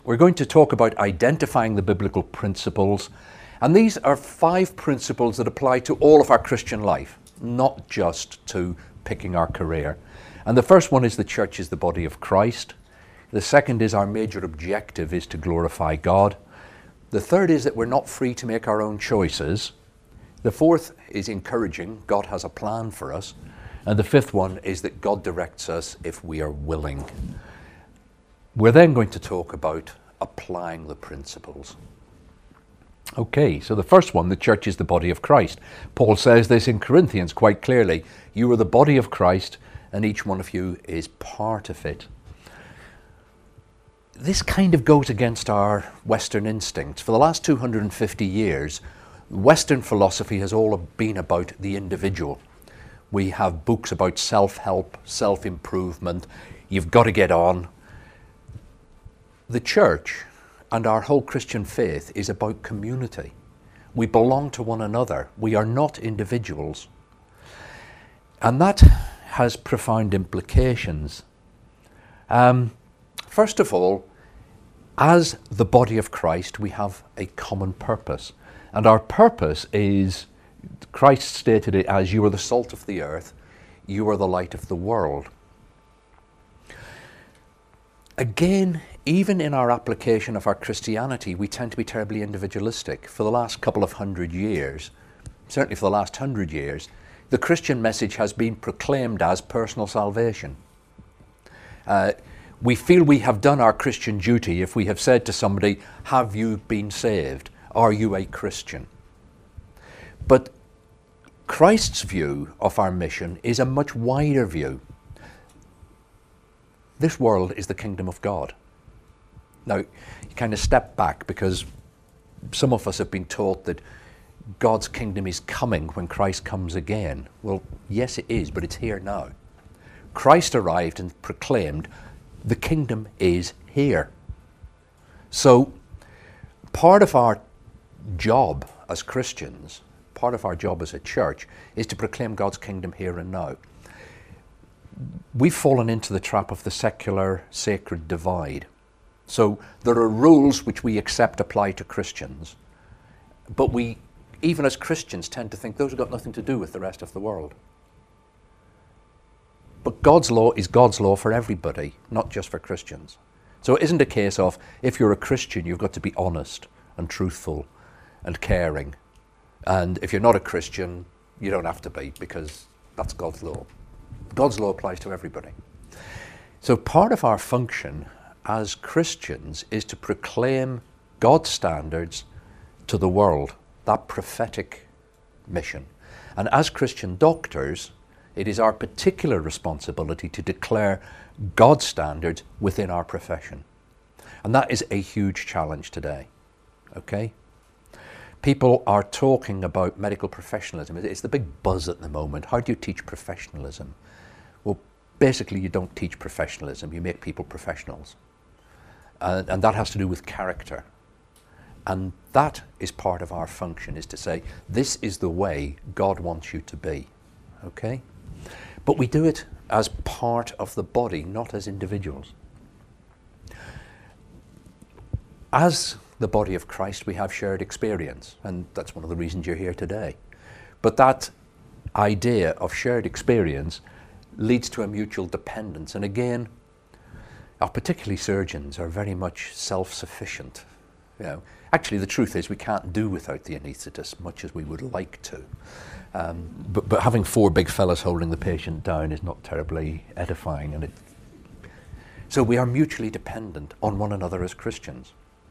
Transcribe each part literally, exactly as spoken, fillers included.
We're going to talk about identifying the biblical principles, and these are five principles that apply to all of our Christian life, not just to picking our career. And the first one is the church is the body of Christ. The second is our major objective is to glorify God. The third is that we're not free to make our own choices. The fourth is encouraging. God has a plan for us. And the fifth one is that God directs us if we are willing. We're then going to talk about applying the principles. Okay, so the first one, the church is the body of Christ. Paul says this in Corinthians quite clearly. You are the body of Christ, and each one of you is part of it. This kind of goes against our Western instincts. For the last two hundred fifty years, Western philosophy has all been about the individual. We have books about self-help, self-improvement. You've got to get on. The church and our whole Christian faith is about community. We belong to one another. We are not individuals. And that has profound implications. Um, first of all, as the body of Christ, we have a common purpose. And our purpose is, Christ stated it as, you are the salt of the earth, you are the light of the world. Again, even in our application of our Christianity, we tend to be terribly individualistic. For the last couple of hundred years, certainly for the last hundred years, the Christian message has been proclaimed as personal salvation. Uh, we feel we have done our Christian duty if we have said to somebody, have you been saved? Are you a Christian? But Christ's view of our mission is a much wider view. This world is the kingdom of God. Now, you kind of step back because some of us have been taught that God's kingdom is coming when Christ comes again. Well, yes, it is, but it's here now. Christ arrived and proclaimed, the kingdom is here. So, part of our job as Christians, part of our job as a church, is to proclaim God's kingdom here and now. We've fallen into the trap of the secular sacred divide. So there are rules which we accept apply to Christians, but we, even as Christians, tend to think those have got nothing to do with the rest of the world. But God's law is God's law for everybody, not just for Christians. So it isn't a case of, if you're a Christian, you've got to be honest and truthful and caring. And if you're not a Christian, you don't have to be, because that's God's law. God's law applies to everybody. So part of our function as Christians is to proclaim God's standards to the world, that prophetic mission. And as Christian doctors, it is our particular responsibility to declare God's standards within our profession. And that is a huge challenge today, okay? People are talking about medical professionalism. It's the big buzz at the moment. How do you teach professionalism? Well, basically you don't teach professionalism, you make people professionals. Uh, and that has to do with character. And that is part of our function, is to say, this is the way God wants you to be, okay? But we do it as part of the body, not as individuals. As the body of Christ, we have shared experience, and that's one of the reasons you're here today. But that idea of shared experience leads to a mutual dependence. And again, our particularly surgeons are very much self-sufficient. You know, actually, the truth is we can't do without the anaesthetist much as we would like to. Um, but, but having four big fellas holding the patient down is not terribly edifying. And it, so we are mutually dependent on one another as Christians.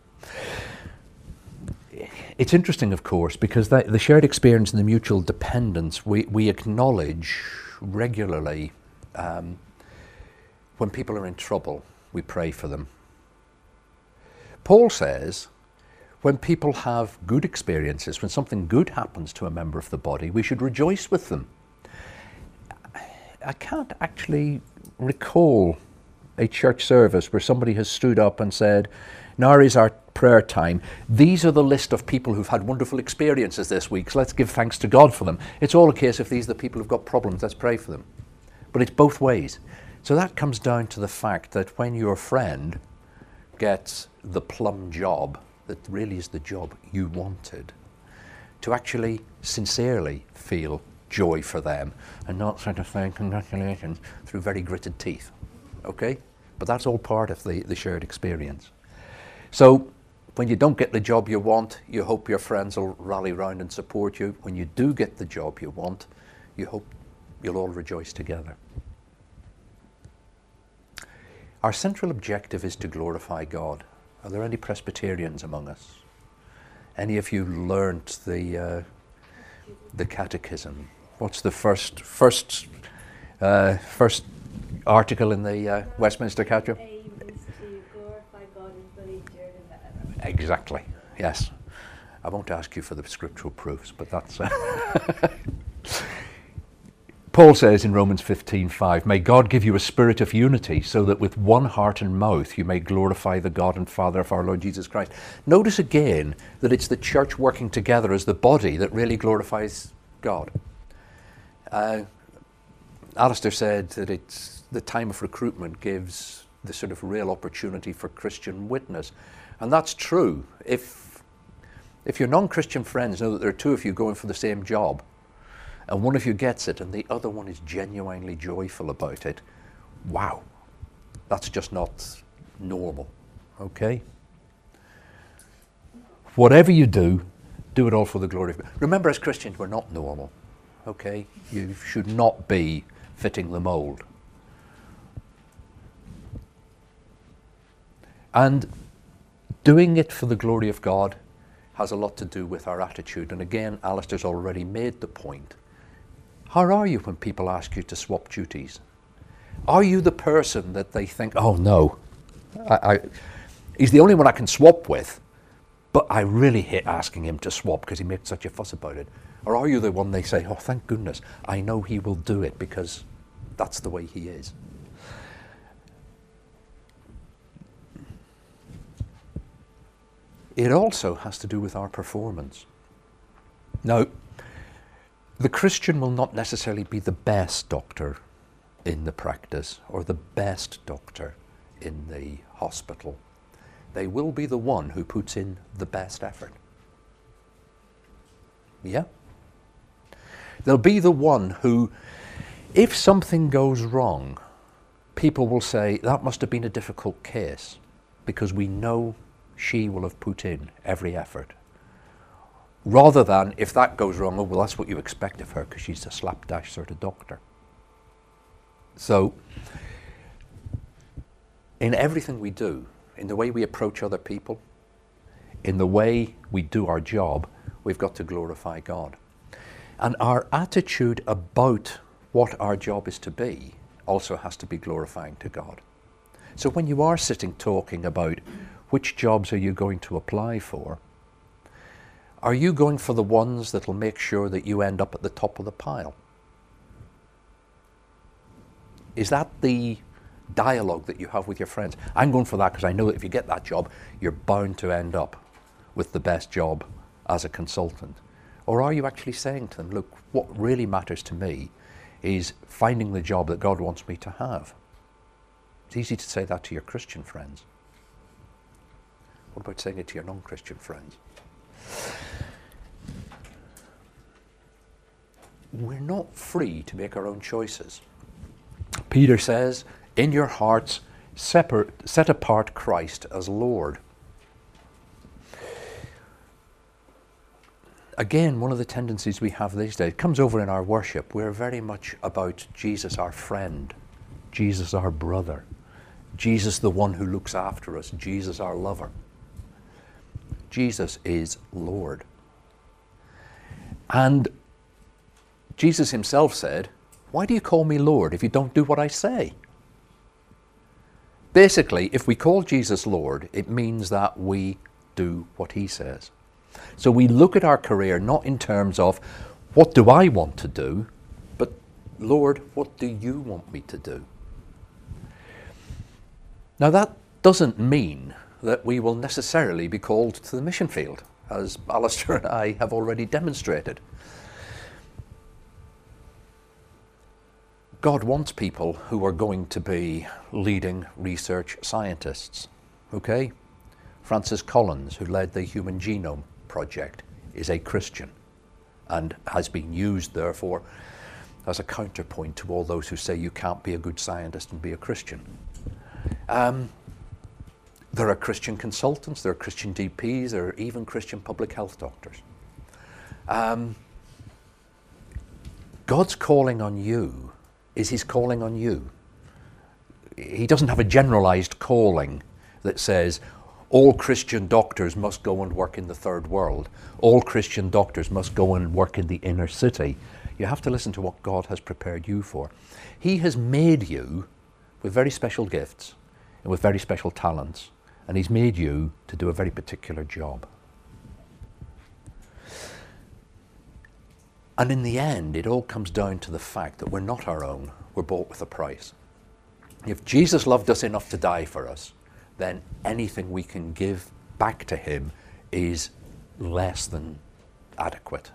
It's interesting, of course, because the, the shared experience and the mutual dependence we, we acknowledge regularly. Um, when people are in trouble, we pray for them. Paul says, when people have good experiences, when something good happens to a member of the body, we should rejoice with them. I can't actually recall a church service where somebody has stood up and said, now is our prayer time. These are the list of people who've had wonderful experiences this week, so let's give thanks to God for them. It's all a case of these are the people who've got problems, let's pray for them. But it's both ways. So that comes down to the fact that when your friend gets the plum job that really is the job you wanted, to actually sincerely feel joy for them and not sort of saying congratulations through very gritted teeth. Okay? But that's all part of the, the shared experience. So when you don't get the job you want, you hope your friends will rally round and support you. When you do get the job you want, you hope you'll all rejoice together. Our central objective is to glorify God. Are there any Presbyterians among us? Any of you learnt the uh, the catechism? What's the first first uh, first article in the uh, Westminster Catechism? Aim is to glorify God and believe dearly than ever. Exactly. Yes. I won't ask you for the scriptural proofs, but that's. Uh Paul says in Romans fifteen five, "May God give you a spirit of unity, so that with one heart and mouth you may glorify the God and Father of our Lord Jesus Christ." Notice again that it's the church working together as the body that really glorifies God. Uh, Alistair said that it's the time of recruitment gives the sort of real opportunity for Christian witness. And that's true. If, if your non-Christian friends know that there are two of you going for the same job, and one of you gets it and the other one is genuinely joyful about it, wow, that's just not normal, okay? Whatever you do, do it all for the glory of God. Remember, as Christians, we're not normal, okay? You should not be fitting the mold. And doing it for the glory of God has a lot to do with our attitude. And again, Alistair's already made the point. How are you when people ask you to swap duties? Are you the person that they think, oh no, I, I, he's the only one I can swap with, but I really hate asking him to swap because he makes such a fuss about it? Or are you the one they say, oh thank goodness, I know he will do it because that's the way he is? It also has to do with our performance. Now, the Christian will not necessarily be the best doctor in the practice or the best doctor in the hospital. They will be the one who puts in the best effort. Yeah? They'll be the one who, if something goes wrong, people will say, that must have been a difficult case, because we know she will have put in every effort. Rather than, if that goes wrong, oh, well, that's what you expect of her because she's a slapdash sort of doctor. So, in everything we do, in the way we approach other people, in the way we do our job, we've got to glorify God. And our attitude about what our job is to be also has to be glorifying to God. So when you are sitting talking about which jobs are you going to apply for, are you going for the ones that will make sure that you end up at the top of the pile? Is that the dialogue that you have with your friends? I'm going for that because I know that if you get that job, you're bound to end up with the best job as a consultant. Or are you actually saying to them, look, what really matters to me is finding the job that God wants me to have? It's easy to say that to your Christian friends. What about saying it to your non-Christian friends? We're not free to make our own choices. Peter says, in your hearts, separate, set apart Christ as Lord. Again, one of the tendencies we have these days, it comes over in our worship, we're very much about Jesus our friend, Jesus our brother, Jesus the one who looks after us, Jesus our lover. Jesus is Lord. And Jesus himself said, why do you call me Lord if you don't do what I say? Basically, if we call Jesus Lord, it means that we do what he says. So we look at our career not in terms of, what do I want to do? But, Lord, what do you want me to do? Now that doesn't mean that we will necessarily be called to the mission field, as Alistair and I have already demonstrated. God wants people who are going to be leading research scientists, okay? Francis Collins, who led the Human Genome Project, is a Christian and has been used, therefore, as a counterpoint to all those who say you can't be a good scientist and be a Christian. Um, there are Christian consultants, there are Christian D Ps, there are even Christian public health doctors. Um, God's calling on you is his calling on you. He doesn't have a generalized calling that says all Christian doctors must go and work in the third world. All Christian doctors must go and work in the inner city. You have to listen to what God has prepared you for. He has made you with very special gifts and with very special talents, and he's made you to do a very particular job. And in the end, it all comes down to the fact that we're not our own. We're bought with a price. If Jesus loved us enough to die for us, then anything we can give back to him is less than adequate.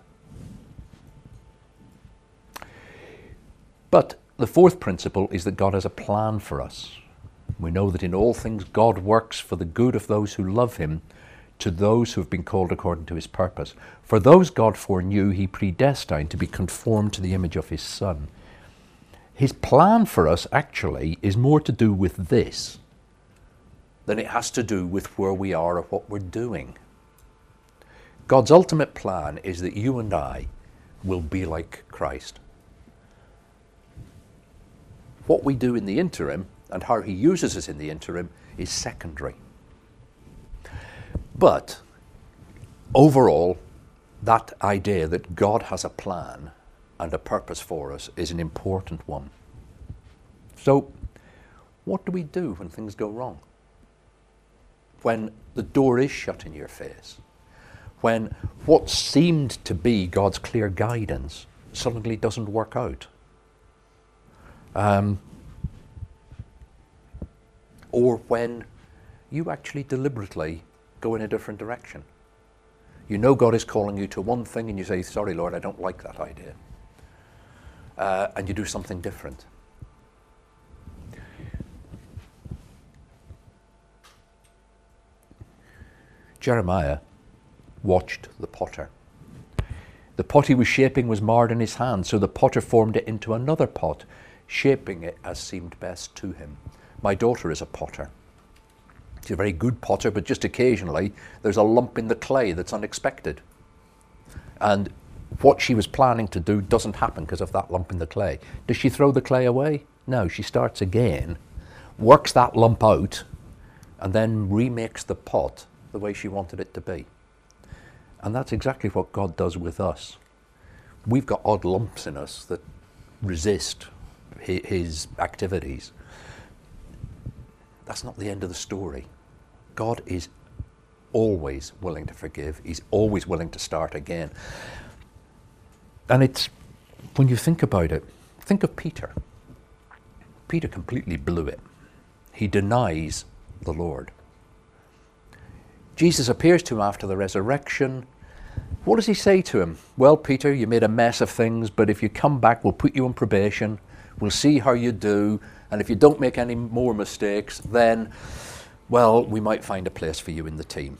But the fourth principle is that God has a plan for us. We know that in all things God works for the good of those who love him, to those who have been called according to his purpose. For those God foreknew, he predestined to be conformed to the image of his Son. His plan for us actually is more to do with this than it has to do with where we are or what we're doing. God's ultimate plan is that you and I will be like Christ. What we do in the interim and how he uses us in the interim is secondary. But overall, that idea that God has a plan and a purpose for us is an important one. So, what do we do when things go wrong? When the door is shut in your face? When what seemed to be God's clear guidance suddenly doesn't work out? Um, or when you actually deliberately go in a different direction. You know God is calling you to one thing and you say, sorry Lord, I don't like that idea. Uh, and you do something different. Jeremiah watched the potter. The pot he was shaping was marred in his hand, so the potter formed it into another pot, shaping it as seemed best to him. My daughter is a potter. She's a very good potter, but just occasionally there's a lump in the clay that's unexpected. And what she was planning to do doesn't happen because of that lump in the clay. Does she throw the clay away? No, she starts again, works that lump out, and then remakes the pot the way she wanted it to be. And that's exactly what God does with us. We've got odd lumps in us that resist his activities. That's not the end of the story. God is always willing to forgive. He's always willing to start again. And it's, when you think about it, think of Peter. Peter completely blew it. He denies the Lord. Jesus appears to him after the resurrection. What does he say to him? Well, Peter, you made a mess of things, but if you come back, we'll put you on probation. We'll see how you do. And if you don't make any more mistakes, then, well, we might find a place for you in the team.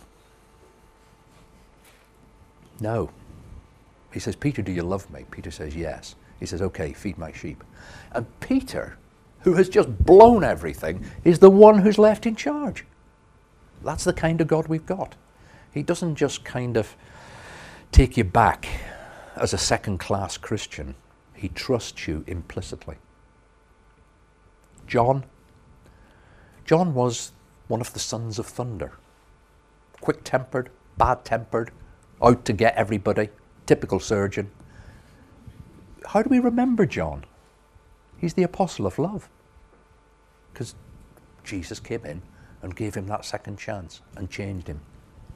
No. He says, Peter, do you love me? Peter says, yes. He says, okay, feed my sheep. And Peter, who has just blown everything, is the one who's left in charge. That's the kind of God we've got. He doesn't just kind of take you back as a second-class Christian. He trusts you implicitly. John. John was one of the sons of thunder. Quick-tempered, bad-tempered, out to get everybody, typical surgeon. How do we remember John? He's the apostle of love. Because Jesus came in and gave him that second chance and changed him.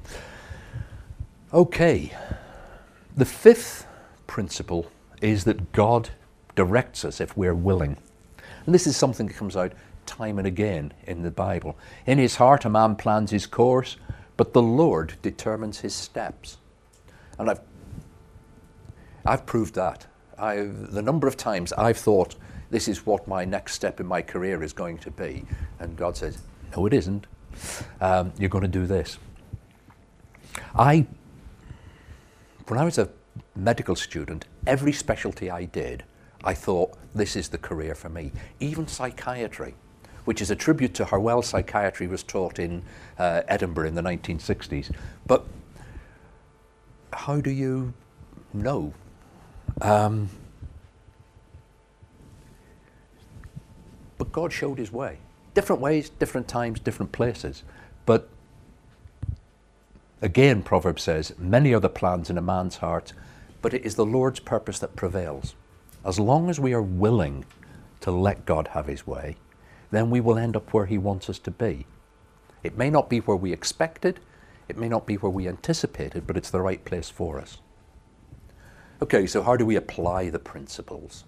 Okay. The fifth principle is that God directs us if we're willing. And this is something that comes out time and again in the Bible. In his heart a man plans his course, but the Lord determines his steps. And I've I've proved that. I've, the number of times I've thought this is what my next step in my career is going to be, and God says, no it isn't, Um, you're going to do this. I, when I was a medical student, every specialty I did, I thought, this is the career for me. Even psychiatry, which is a tribute to how well psychiatry was taught in uh, Edinburgh in the nineteen sixties. But how do you know? Um, but God showed his way. Different ways, different times, different places. But again, Proverbs says, many are the plans in a man's heart, but it is the Lord's purpose that prevails. As long as we are willing to let God have his way, then we will end up where he wants us to be. It may not be where we expected, it may not be where we anticipated, but it's the right place for us. Okay, so how do we apply the principles?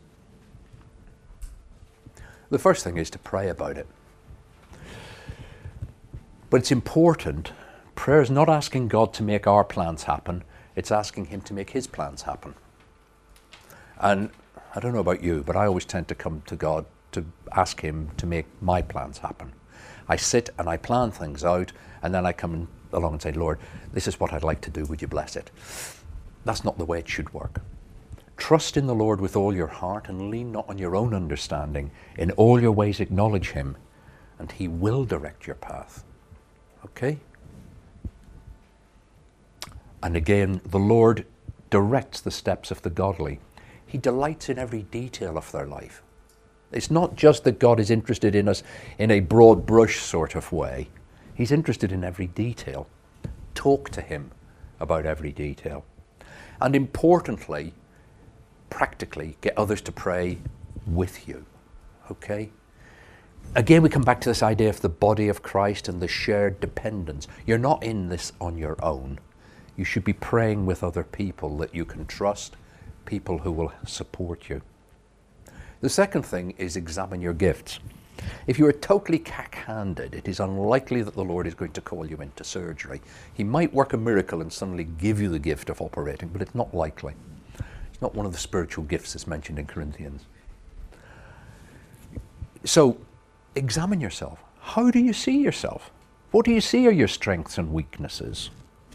The first thing is to pray about it. But it's important. Prayer is not asking God to make our plans happen, it's asking him to make his plans happen. And I don't know about you, but I always tend to come to God to ask him to make my plans happen. I sit and I plan things out, and then I come along and say, Lord, this is what I'd like to do, would you bless it? That's not the way it should work. Trust in the Lord with all your heart and lean not on your own understanding. In all your ways acknowledge him, and he will direct your path. Okay? And again, the Lord directs the steps of the godly. He delights in every detail of their life. It's not just that God is interested in us in a broad brush sort of way. He's interested in every detail. Talk to him about every detail. And importantly, practically, get others to pray with you. Okay? Again, we come back to this idea of the body of Christ and the shared dependence. You're not in this on your own. You should be praying with other people that you can trust, people who will support you. The second thing is examine your gifts. If you are totally cack-handed, it is unlikely that the Lord is going to call you into surgery. He might work a miracle and suddenly give you the gift of operating, but it's not likely. It's not one of the spiritual gifts that's mentioned in Corinthians. So, examine yourself. How do you see yourself? What do you see are your strengths and weaknesses?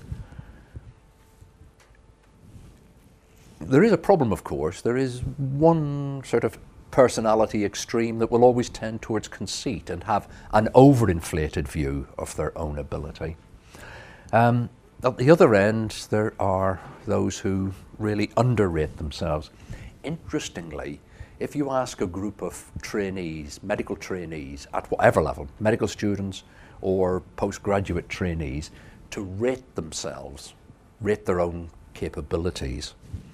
There is a problem, of course. There is one sort of personality extreme that will always tend towards conceit and have an overinflated view of their own ability. Um, at the other end, there are those who really underrate themselves. Interestingly, if you ask a group of trainees, medical trainees at whatever level, medical students or postgraduate trainees, to rate themselves, rate their own capabilities,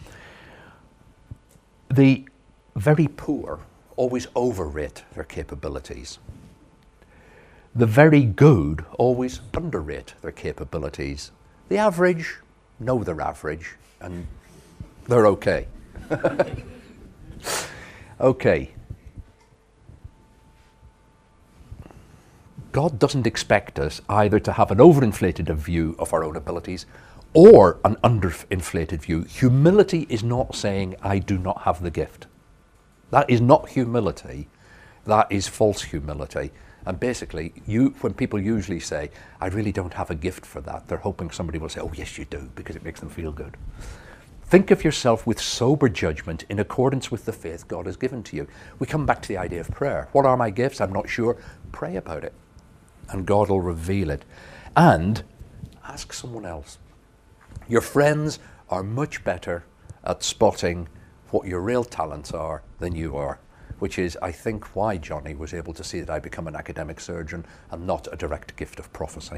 the very poor always overrate their capabilities. The very good always underrate their capabilities. The average know they're average and they're okay. Okay. God doesn't expect us either to have an overinflated view of our own abilities or an underinflated view. Humility is not saying, I do not have the gift. That is not humility. That is false humility. And basically, you, when people usually say, I really don't have a gift for that, they're hoping somebody will say, oh, yes, you do, because it makes them feel good. Think of yourself with sober judgment in accordance with the faith God has given to you. We come back to the idea of prayer. What are my gifts? I'm not sure. Pray about it, and God will reveal it. And ask someone else. Your friends are much better at spotting what your real talents are than you are, which is, I think, why Johnny was able to see that I become an academic surgeon and not a direct gift of prophecy.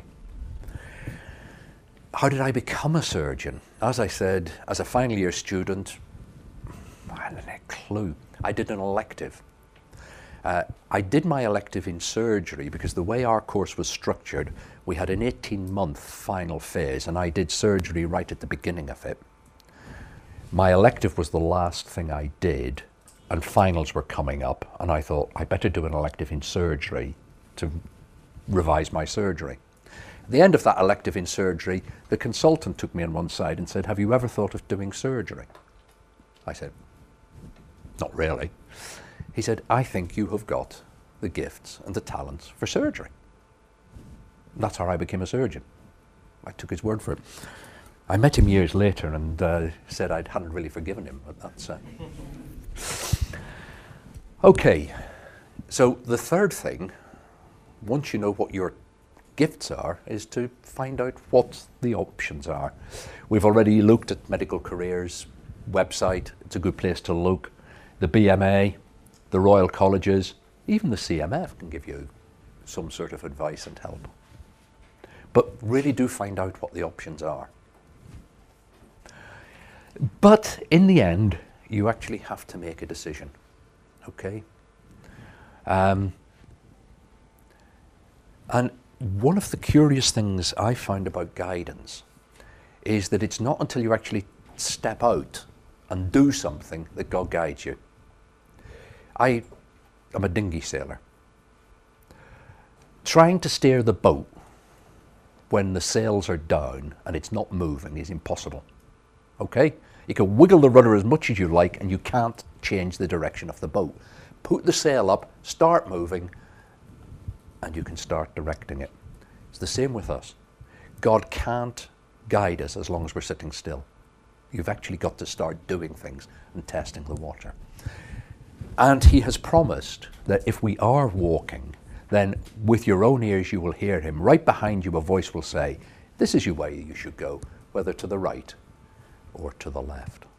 How did I become a surgeon? As I said, as a final year student, I hadn't a clue. I did an elective. Uh, I did my elective in surgery because the way our course was structured, we had an eighteen month final phase, and I did surgery right at the beginning of it. My elective was the last thing I did, and finals were coming up, and I thought, I better do an elective in surgery to revise my surgery. At the end of that elective in surgery, the consultant took me on one side and said, have you ever thought of doing surgery? I said, not really. He said, I think you have got the gifts and the talents for surgery. That's how I became a surgeon. I took his word for it. I met him years later and uh, said I hadn't really forgiven him, but that's... Uh... Okay, so the third thing, once you know what your gifts are, is to find out what the options are. We've already looked at Medical Careers website. It's a good place to look. The B M A, the Royal Colleges, even the C M F can give you some sort of advice and help. But really do find out what the options are. But in the end, you actually have to make a decision, okay? Um, and one of the curious things I find about guidance is that it's not until you actually step out and do something that God guides you. I am a dinghy sailor. Trying to steer the boat when the sails are down and it's not moving is impossible. Okay? You can wiggle the rudder as much as you like and you can't change the direction of the boat. Put the sail up, start moving, and you can start directing it. It's the same with us. God can't guide us as long as we're sitting still. You've actually got to start doing things and testing the water. And he has promised that if we are walking, then with your own ears you will hear him. Right behind you a voice will say, this is your way you should go, whether to the right or to the left.